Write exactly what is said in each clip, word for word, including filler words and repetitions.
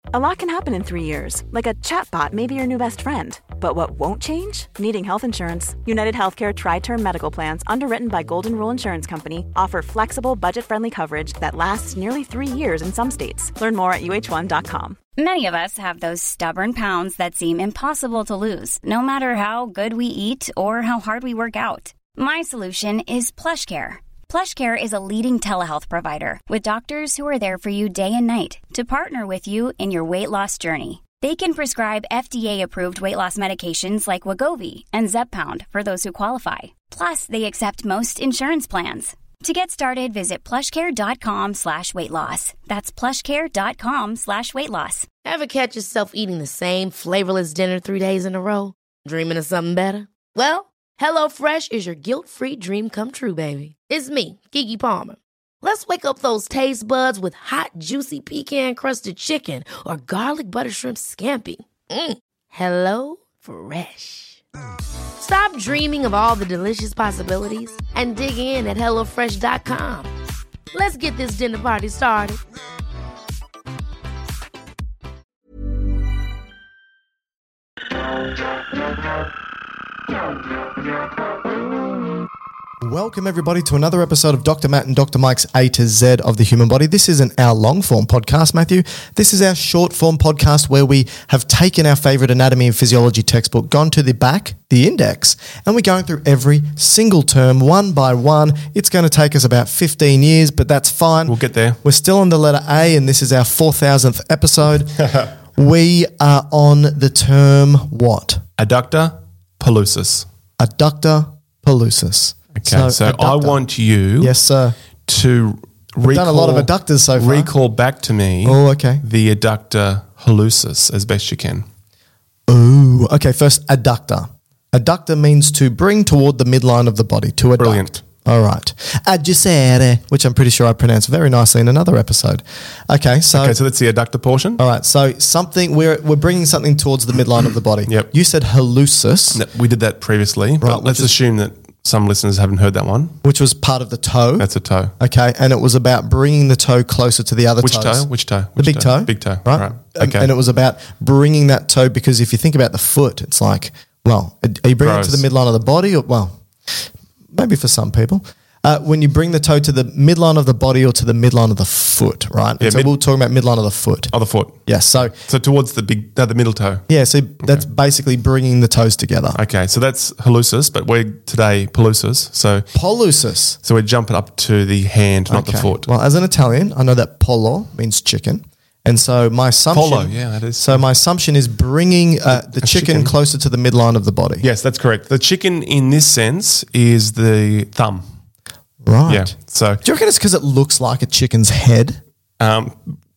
A lot can happen in three years, like a chatbot may be your new best friend. But what won't change? Needing health insurance. United Healthcare Tri-Term Medical Plans, underwritten by Golden Rule Insurance Company, offer flexible, budget-friendly coverage that lasts nearly three years in some states. Learn more at U H one dot com. Many of us have those stubborn pounds that seem impossible to lose, no matter how good we eat or how hard we work out. My solution is PlushCare. PlushCare is a leading telehealth provider with doctors who are there for you day and night to partner with you in your weight loss journey. They can prescribe F D A-approved weight loss medications like Wegovy and Zepbound for those who qualify. Plus, they accept most insurance plans. To get started, visit plushcare.com slash weight loss. That's plushcare.com slash weight loss. Ever catch yourself eating the same flavorless dinner three days in a row? Dreaming of something better? Well, HelloFresh is your guilt-free dream come true, baby. It's me, Keke Palmer. Let's wake up those taste buds with hot, juicy pecan-crusted chicken or garlic butter shrimp scampi. Mm. Hello Fresh. Stop dreaming of all the delicious possibilities and dig in at hello fresh dot com. Let's get this dinner party started. Welcome everybody to another episode of Doctor Matt and Doctor Mike's A to Z of the Human Body. This isn't our long form podcast, Matthew. This is our short form podcast where we have taken our favorite anatomy and physiology textbook, gone to the back, the index, and we're going through every single term one by one. It's going to take us about fifteen years, but that's fine. We'll get there. We're still on the letter A, and this is our four thousandth episode. We are on the term what? Adductor pollucis. Adductor pollucis. Okay, so, so I want you yes, sir. to We've recall, done a lot of adductors so far. Recall back to me oh, okay. the adductor hallucis as best you can. Ooh, okay, first adductor. Adductor means to bring toward the midline of the body, to adduct. Brilliant. All right. Adducere, which I'm pretty sure I pronounced very nicely in another episode. Okay, so Okay, so that's the adductor portion. all right, so something we're we're bringing something towards the midline of the body. Yep. You said hallucis, No, we did that previously, Right, but let's which is- assume that some listeners haven't heard that one. which was part of the toe. That's a toe. Okay, and it was about bringing the toe closer to the other Which toes. toe? Which toe? The Which big toe. Big toe. Right. Right. And- Okay. And it was about bringing that toe because if you think about the foot, it's like, well, are you bringing it to the Gross. midline of the body or, well, maybe for some people. Uh, when you bring the toe to the midline of the body or to the midline of the foot, right? Yeah, so mid- we're talking about midline of the foot. Oh, the foot. Yes. So, So towards the big, uh, the middle toe. yeah, so that's basically bringing the toes together. Okay, so that's hallucis, but we're today pollucis. So Pollucis. so we're jumping up to the hand, not the Okay. foot. Well, as an Italian, I know that pollo means chicken. And so my assumption, Pollo, yeah, that is. So my assumption is bringing uh, the A chicken, chicken. closer to the midline of the body. Yes, that's correct. The chicken in this sense is the thumb. Right. Yeah. So Do you reckon it's because it looks like a chicken's head? um,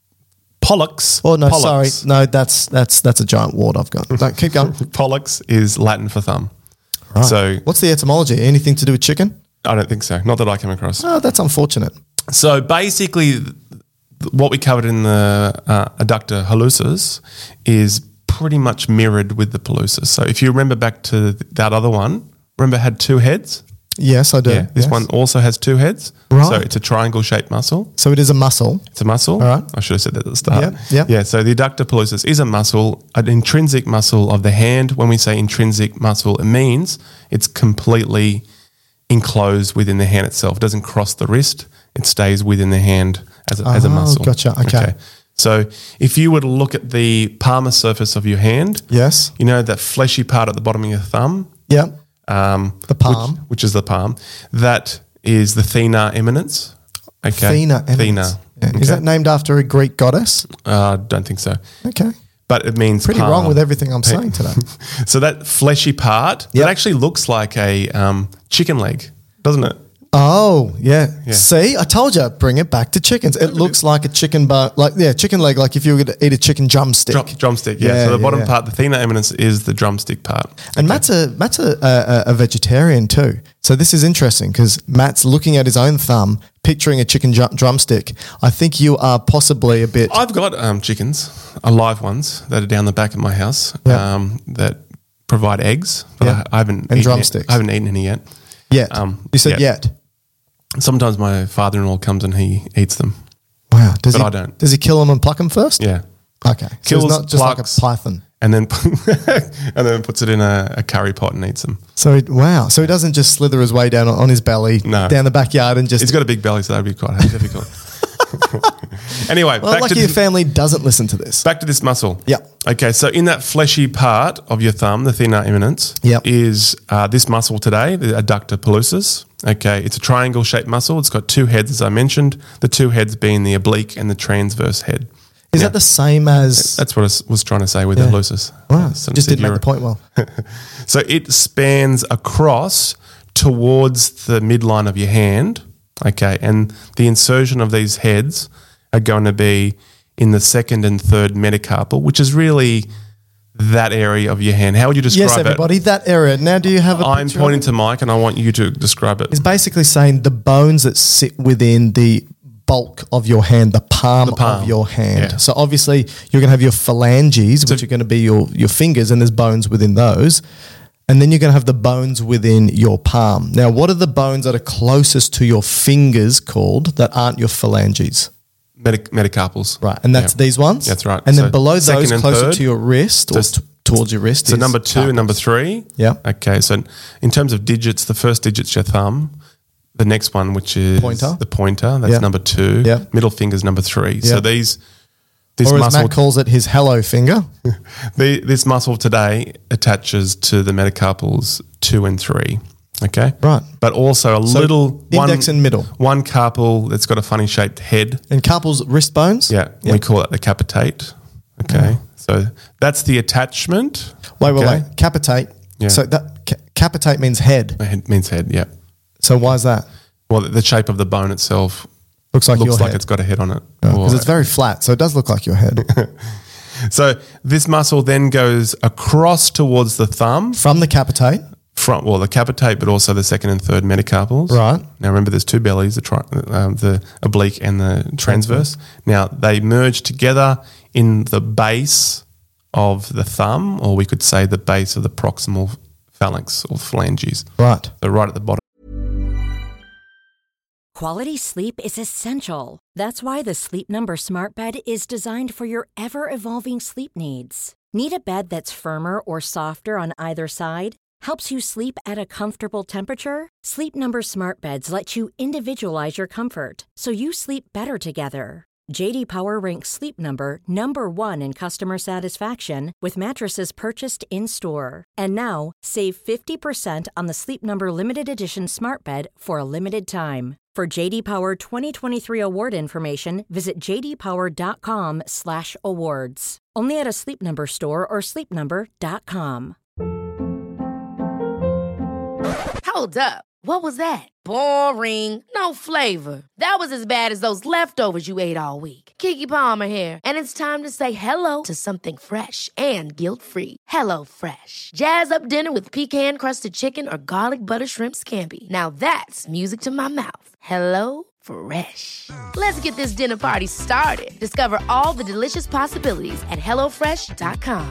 pollux. Oh no, pollux. sorry, no, that's that's that's a giant wart I've got. No, keep going. Pollux is Latin for thumb. Right. So what's the etymology? Anything to do with chicken? I don't think so. Not that I came across. Oh, that's unfortunate. So basically, th- what we covered in the uh, adductor hallucis is pretty much mirrored with the pollucis. So if you remember back to th- that other one, remember it had two heads? Yes, I do. Yeah. This Yes. one also has two heads. Right. So it's a triangle shaped muscle. So it is a muscle. It's a muscle. All right. I should have said that at the start. Yeah, yeah. Yeah. So the adductor pollicis is a muscle, an intrinsic muscle of the hand. When we say intrinsic muscle, it means it's completely enclosed within the hand itself. It doesn't cross the wrist. It stays within the hand as a, as a Oh, muscle. gotcha. Okay. So if you were to look at the palmar surface of your hand, Yes. you know that fleshy part at the bottom of your thumb, Yeah. um, The palm. which, which is the palm, that is the thenar eminence. Okay. Thenar. eminence. Thenar. Yeah. Okay. Is that named after a Greek goddess? Uh, don't think so. Okay. But it means Pretty palm. wrong with everything I'm saying today. So that fleshy part, Yep. that actually looks like a um, chicken leg, doesn't it? Oh, yeah. Yeah. See, I told you, bring it back to chickens. It looks like a chicken bar, like, yeah, chicken leg, like if you were going to eat a chicken drumstick. Drum, drumstick, yeah. Yeah, So the yeah, bottom yeah. part, the thenar eminence, is the drumstick part. And Matt's a Matt's a, a, a vegetarian too. So this is interesting because Matt's looking at his own thumb, picturing a chicken drum, drumstick. I think you are possibly a bit. I've got um, chickens, uh, live ones, that are down the back of my house Yeah. um, that provide eggs. But Yeah. I, I haven't And eaten drumsticks. It. I haven't eaten any yet. Yet. um, you said yet. yet. Sometimes my father-in-law comes and he eats them. Wow. Does But he, I don't. Does he kill them and pluck them first? Yeah. Okay. So Kills, it's not just plucks, like a python. And then and then puts it in a, a curry pot and eats them. So, it, wow. So he doesn't just slither his way down on his belly, No. down the backyard and just... He's got a big belly, so that'd be quite difficult. Anyway, well, back lucky to your the, family doesn't listen to this. back to this muscle. Yeah. Okay, so in that fleshy part of your thumb, the thenar eminence, Yep. is uh, this muscle today, the adductor pollicis. Okay, it's a triangle-shaped muscle. It's got two heads, as I mentioned, the two heads being the oblique and the transverse head. Is Now, that the same as... That's what I s- was trying to say with Yeah. the hallucis. Wow. So Just didn't make you're- the point well. So it spans across towards the midline of your hand, okay, and the insertion of these heads are going to be in the second and third metacarpal, which is really that area of your hand. How would you describe Yes, it? everybody, that area. Now, do you have a I'm picture pointing of it? to Mike and I want you to describe it. It's basically saying the bones that sit within the bulk of your hand, the palm, The palm, of your hand. yeah. So obviously you're going to have your phalanges, which are going to be your, your fingers, and there's bones within those. And then you're going to have the bones within your palm. Now, what are the bones that are closest to your fingers called that aren't your phalanges? Meta- metacarpals. Right. And that's Yeah. these ones? That's right. And So then below second those, and closer third. to your wrist or So- t- towards your wrist So is number two and number carpals. three. Yeah. Okay. So in terms of digits, the first digit's your thumb. The next one, which is Pointer. the pointer, that's Yeah. number two. Yeah. Middle finger's number three. Yeah. So these, this Or as muscle, Matt calls it, his hello finger. the, this muscle today attaches to the metacarpals two and three. Okay. Right. But also a So little index one, and middle. One carpal that's got a funny shaped head. And carpal's wrist bones? Yeah. Yep. We call it the capitate. Okay. So that's the attachment. Wait, wait, Okay. wait. Capitate. Yeah. So that ca- capitate means head. It means head. Yeah. So why is that? Well, the shape of the bone itself Looks like looks your like head. it's got a head on it. Because Or- it's very flat, so it does look like your head. so this muscle then goes across towards the thumb From the capitate. from well the capitate, but also the second and third metacarpals. Right. Now remember, there's two bellies: the tri- um, the oblique and the transverse. Now they merge together in the base of the thumb, or we could say the base of the proximal phalanx or phalanges. Right. So right at the bottom. Quality sleep is essential. That's why the Sleep Number Smart Bed is designed for your ever-evolving sleep needs. Need a bed that's firmer or softer on either side? Helps you sleep at a comfortable temperature? Sleep Number Smart Beds let you individualize your comfort, so you sleep better together. J D Power ranks Sleep Number number one in customer satisfaction with mattresses purchased in-store. And now, save fifty percent on the Sleep Number Limited Edition Smart Bed for a limited time. For J D Power twenty twenty-three award information, visit j d power dot com slash awards. Only at a Sleep Number store or sleep number dot com. Hold up. What was that? Boring. No flavor. That was as bad as those leftovers you ate all week. Keke Palmer here, and it's time to say hello to something fresh and guilt-free. Hello Fresh. Jazz up dinner with pecan-crusted chicken or garlic butter shrimp scampi. Now that's music to my mouth. Hello Fresh. Let's get this dinner party started. Discover all the delicious possibilities at hello fresh dot com.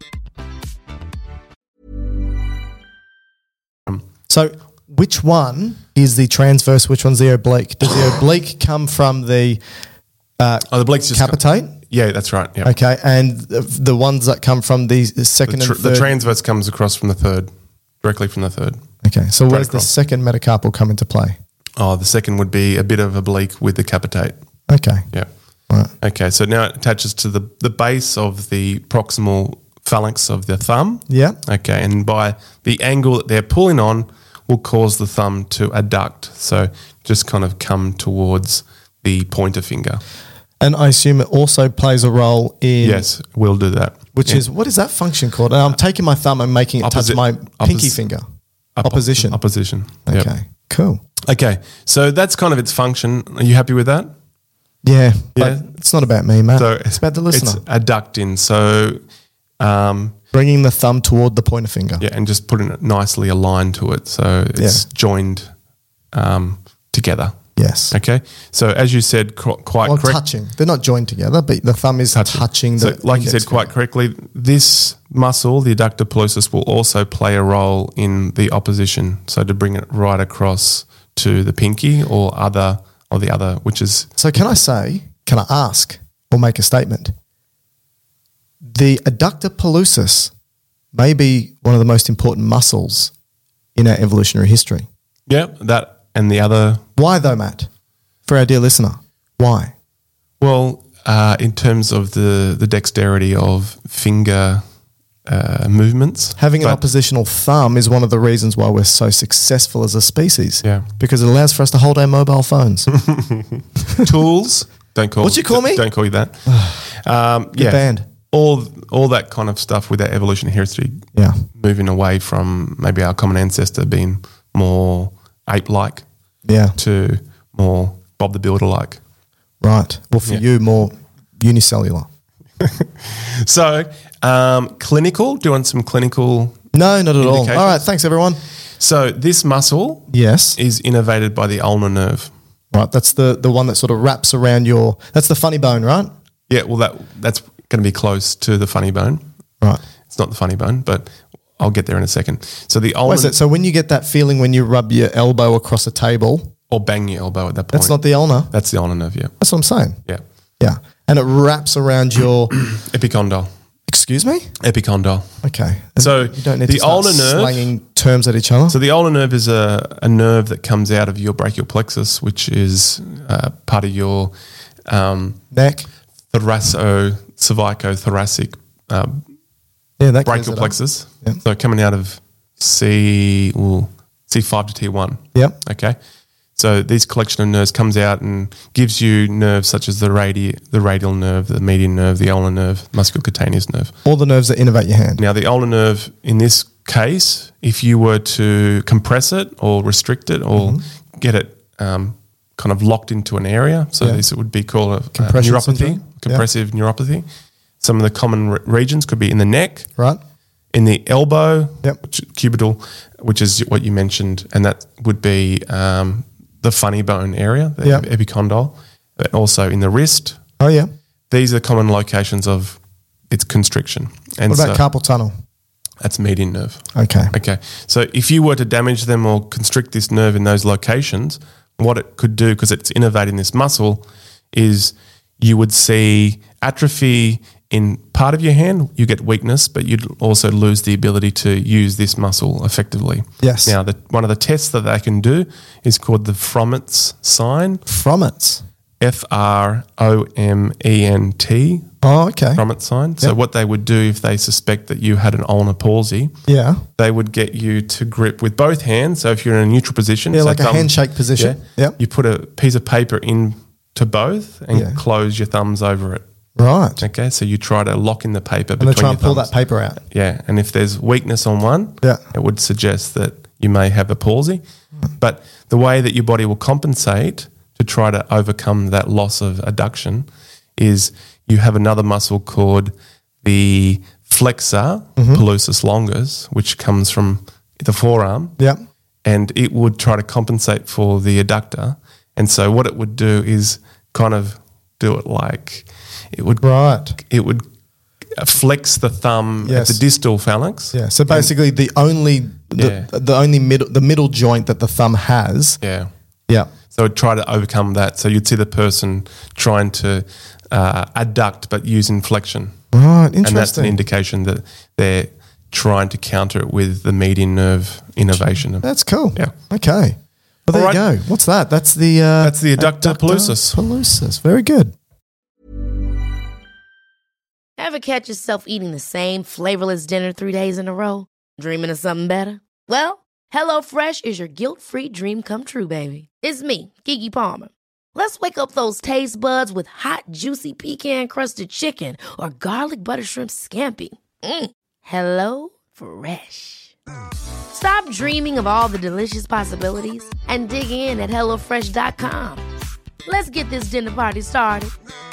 So which one is the transverse? Which one's the oblique? Does the oblique come from the uh, Oh, the oblique's just capitate? Yeah, that's right. Yeah. Okay. And the, the ones that come from the second The, tr- and third? the transverse comes across from the third, directly from the third. Okay. So where's the across. second metacarpal come into play? Oh, the second would be a bit of oblique with the capitate. Okay. Yeah. Right. Okay, so now it attaches to the, the base of the proximal phalanx of the thumb. Yeah. Okay, and by the angle that they're pulling on will cause the thumb to adduct. So just kind of come towards the pointer finger. And I assume it also plays a role in... Yes, we'll do that. Which Yeah. is, what is that function called? And I'm taking my thumb and making it Opposi- touch my pinky oppos- finger. Oppo- Opposition. Opposition. Okay. Yep. Cool. Okay, so that's kind of its function. Are you happy with that? Yeah. But Yeah. it's not about me, Matt. So it's about the listener. It's adducting. So, um, Bringing the thumb toward the pointer finger. yeah, and just putting it nicely aligned to it. So it's Yeah. joined um, together. Yes. Okay. So as you said, qu- quite Well, correct. touching. They're not joined together, but the thumb is touching, So, the like you index said quite finger. correctly, this muscle, the adductor pollicis, will also play a role in the opposition. So to bring it right across to the pinky or other or the other, which is So can I say, can I ask or make a statement? the adductor pollicis may be one of the most important muscles in our evolutionary history. Yeah, that and the other. Why though, Matt? For our dear listener, why? Well, uh, in terms of the, the dexterity of finger uh, movements. Having an but- oppositional thumb is one of the reasons why we're so successful as a species. Yeah. Because it allows for us to hold our mobile phones. Tools. Don't call. What'd you call me? Don't call you that. um, Get yeah, banned. all all that kind of stuff with our evolutionary history. Yeah. Moving away from maybe our common ancestor being more ape-like Yeah. to more Bob the Builder-like. Right. Well, for Yeah. you, more unicellular. So, um, clinical. Do you want some clinical? No, not at all. Indications? All right. Thanks, everyone. So this muscle Yes. is innervated by the ulnar nerve. Right. That's the, the one that sort of wraps around your, that's the funny bone, right? Yeah, well, that that's going to be close to the funny bone. Right. It's not the funny bone, but I'll get there in a second. So the ulnar Wait, so, so when you get that feeling when you rub your elbow across a table, or bang your elbow at that point. that's not the ulnar. That's the ulnar nerve. Yeah, That's what I'm saying. yeah. Yeah. And it wraps around your, Epicondyle. excuse me? Epicondyle. Okay. So you don't need the to start ulnar nerve- slanging terms at each other. So the ulnar nerve is a, a nerve that comes out of your brachial plexus, which is uh, part of your um, Neck. thoraco cervicothoracic um, Yeah, that clears brachial it up. plexus. Yeah. So coming out of C, well, C five to T one. Yep. Okay. So these collection of nerves comes out and gives you nerves such as the radi- the radial nerve, the median nerve, the ulnar nerve, musculocutaneous nerve. All the nerves that innervate your hand. Now, the ulnar nerve, in this case, if you were to compress it or restrict it or Mm-hmm. get it um, kind of locked into an area, so Yeah. this would be called a, a Compression neuropathy, syndrome. Yeah. compressive neuropathy. Some of the common re- regions could be in the neck, Right? in the elbow, Yep. which, cubital, which is what you mentioned, and that would be um, the funny bone area, the Yep. epicondyle, but also in the wrist. Oh, yeah. These are common locations of its constriction. And What about so carpal tunnel? that's median nerve. Okay. Okay. So if you were to damage them or constrict this nerve in those locations, what it could do, because it's innervating this muscle, is you would see atrophy in part of your hand. You get weakness, but you'd also lose the ability to use this muscle effectively. Yes. Now, the, one of the tests that they can do is called the Froment's sign, From it. F R O M E N T, Oh, okay. Froment sign. So Yep. what they would do if they suspect that you had an ulnar palsy, Yeah. they would get you to grip with both hands. So if you're in a neutral position, Yeah, so like a handshake position. Yep. you put a piece of paper in to both and Yeah. close your thumbs over it. Right. Okay, so you try to lock in the paper And they between try your and pull thumbs. that paper out. Yeah, and if there's weakness on one, Yeah. it would suggest that you may have a palsy. But the way that your body will compensate to try to overcome that loss of adduction is you have another muscle called the flexor Mm-hmm. pollicis longus, which comes from the forearm, Yeah. and it would try to compensate for the adductor. And so what it would do is kind of do it like it would Right. it would flex the thumb Yes. at the distal phalanx. Yeah. So basically, the only the, Yeah. the only middle the middle joint that the thumb has. Yeah. Yeah. So it'd try to overcome that. So you'd see the person trying to uh, adduct but using flexion. Right. And that's an Interesting. indication that they're trying to counter it with the median nerve innervation. That's cool. Yeah. Okay. Well, there All right. you go. What's that? That's the uh, That's the adductor pollicis. Pollicis. Very good. Ever catch yourself eating the same flavorless dinner three days in a row? Dreaming of something better? Well, HelloFresh is your guilt-free dream come true, baby. It's me, Keke Palmer. Let's wake up those taste buds with hot, juicy pecan-crusted chicken or garlic butter shrimp scampi. Mm. Hello Fresh. Stop dreaming of all the delicious possibilities and dig in at hello fresh dot com. Let's get this dinner party started.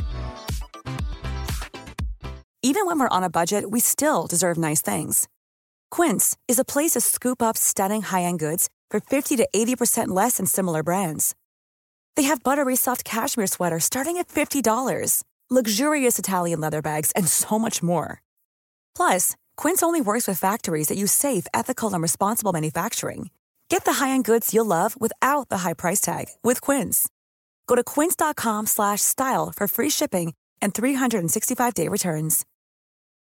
Even when we're on a budget, we still deserve nice things. Quince is a place to scoop up stunning high-end goods for fifty to eighty percent less than similar brands. They have buttery soft cashmere sweaters starting at fifty dollars, luxurious Italian leather bags, and so much more. Plus, Quince only works with factories that use safe, ethical, and responsible manufacturing. Get the high-end goods you'll love without the high price tag with Quince. Go to quince dot com slash style for free shipping and three sixty-five day returns.